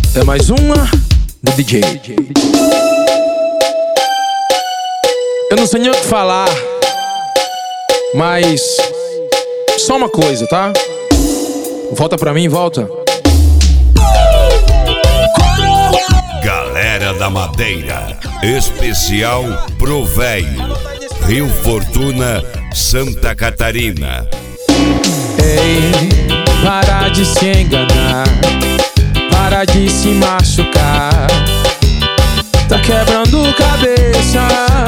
É mais uma do DJ. Eu não sei nem o que falar, mas só uma coisa, tá? Volta pra mim, volta. Galera da Madeira, especial pro Véio, Rio Fortuna, Santa Catarina. Ei, para de se enganar, para de se machucar, tá quebrando cabeça.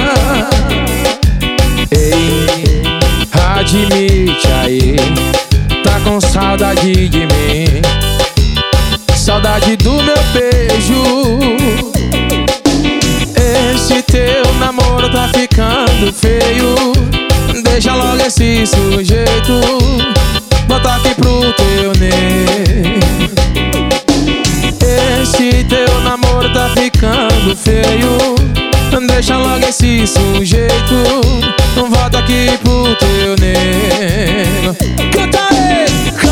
Ei, admite aí, tá com saudade de mim, saudade do meu beijo. Esse teu namoro tá ficando feio, deixa logo esse sujeito, bota aqui pro teu nego. Esse teu namoro tá ficando feio, deixa logo esse sujeito, volta aqui pro teu nego. Canta aí!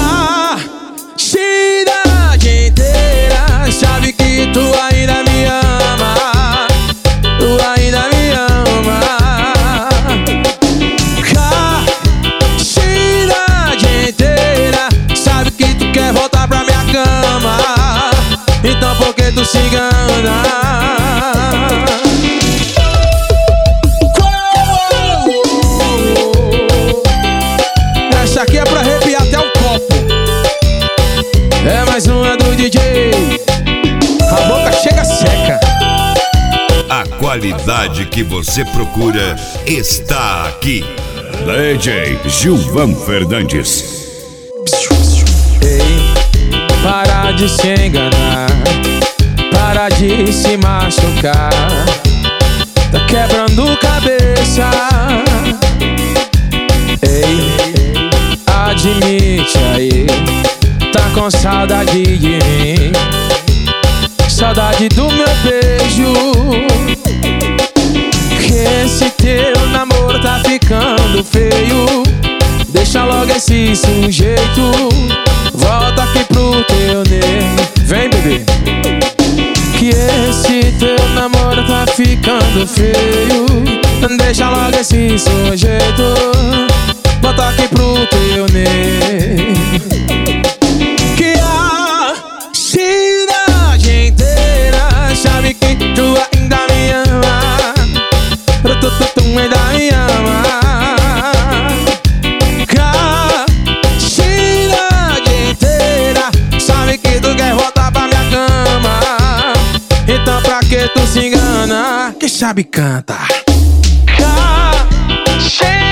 Cidade inteira sabe que tu ainda me ama, tu ainda me ama. Cidade inteira sabe que tu quer voltar pra minha cama, então por que tu se engana? Essa aqui é pra arrepiar até o copo. É mais uma do DJ. A boca chega seca. A qualidade que você procura está aqui. DJ Gilvan Fernandes. Ei, para de se enganar, para de se machucar, tá quebrando cabeça. Ei, admite aí, tá com saudade de mim, saudade do meu beijo. Que esse teu namoro tá ficando feio, deixa logo esse sujeito, volta aqui pro teu nego. Vem, bebê. Que esse teu namoro tá ficando feio, deixa logo esse sujeito, volta aqui pro teu nego. Que a cidade inteira sabe que tu ainda me ama, tu ainda me ama. Que a cidade inteira sabe que tu quer voltar pra minha cama, então pra que tu se engana? Quem sabe canta. Que a